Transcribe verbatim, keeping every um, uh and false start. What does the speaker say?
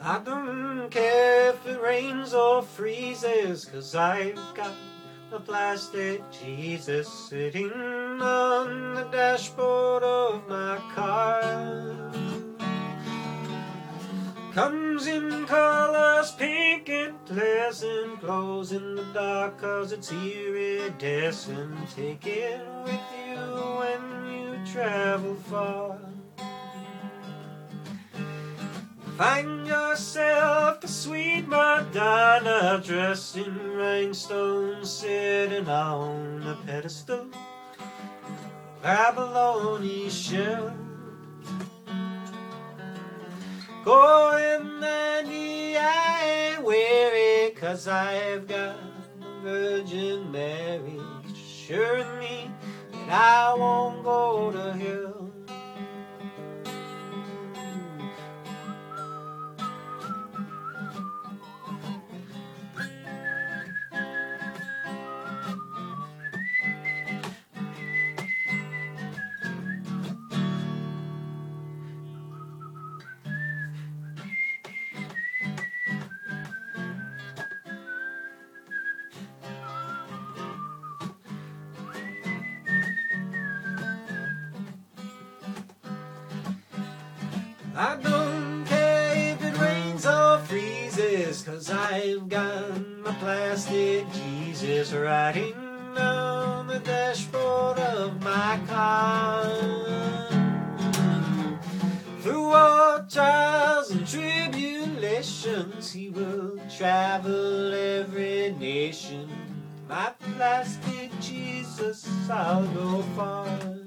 I don't care if it rains or freezes, 'cause I've got a plastic Jesus sitting on the dashboard of my car. Comes in colors pink and pleasant, glows in the dark 'cause it's iridescent. Take it with you when you travel far. Find yourself a sweet Madonna dressed in rhinestones, sitting on a pedestal, abalone shell. Going Mandy, I ain't weary, 'cause I've got the Virgin Mary assuring me that I won't go to hell. I don't care if it rains or freezes, 'cause I've got my plastic Jesus riding on the dashboard of my car. Through all trials and tribulations, he will travel every nation. My plastic Jesus, I'll go far.